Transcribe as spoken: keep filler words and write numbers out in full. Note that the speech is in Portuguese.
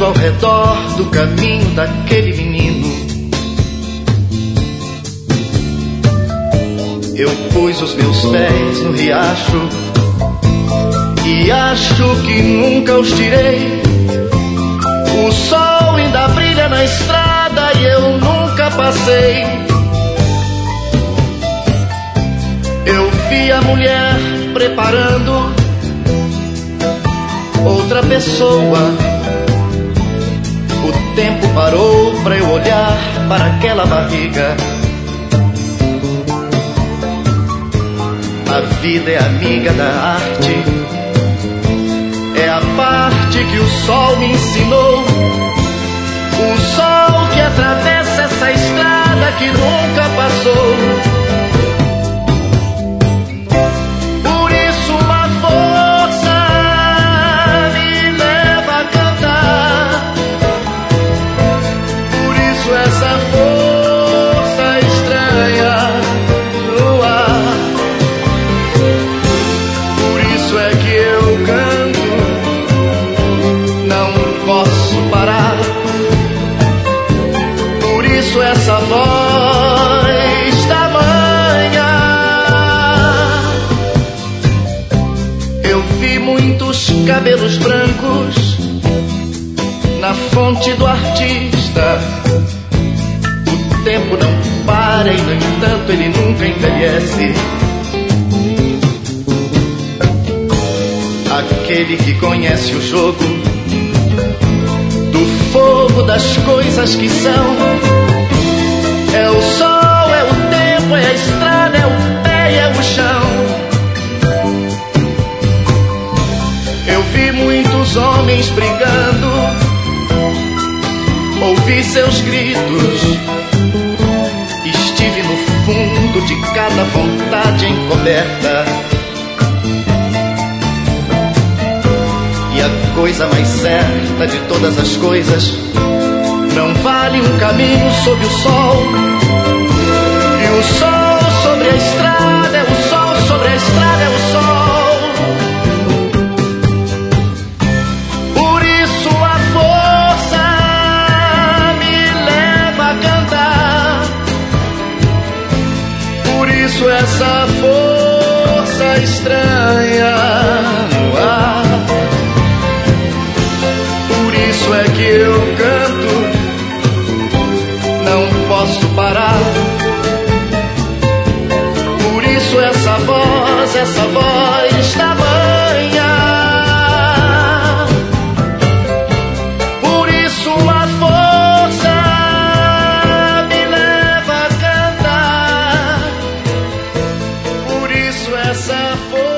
ao redor do caminho daquele menino. Eu pus os meus pés no riacho e acho que nunca os tirei. O sol ainda brilha na estrada e eu nunca passei. Eu vi a mulher preparando outra pessoa. O tempo parou pra eu olhar para aquela barriga. A vida é amiga da arte, é a parte que o sol me ensinou. O sol que atravessa essa estrada que nunca passou. Por isso uma força me leva a cantar. Por isso essa força estranha no ar. Por isso é que eu canto, não posso parar. Por isso essa voz da manhã. Eu vi muitos cabelos brancos na fonte do artista. O tempo não para e, no entanto, ele nunca envelhece. Aquele que conhece o jogo do fogo das coisas que são. É o sol, é o tempo, é a estrada, é o pé e é o chão. Eu vi muitos homens brigando, ouvi seus gritos, estive no fundo de cada vontade encoberta. E a coisa mais certa de todas as coisas, não vale um caminho sob o sol. E o sol sobre a estrada, é o sol sobre a estrada, é o sol. Por isso a força me leva a cantar. Por isso essa força estranha no ar. Por isso é que eu canto, não posso parar. Por isso essa voz, essa voz da manhã. Por isso uma força me leva a cantar. Por isso essa força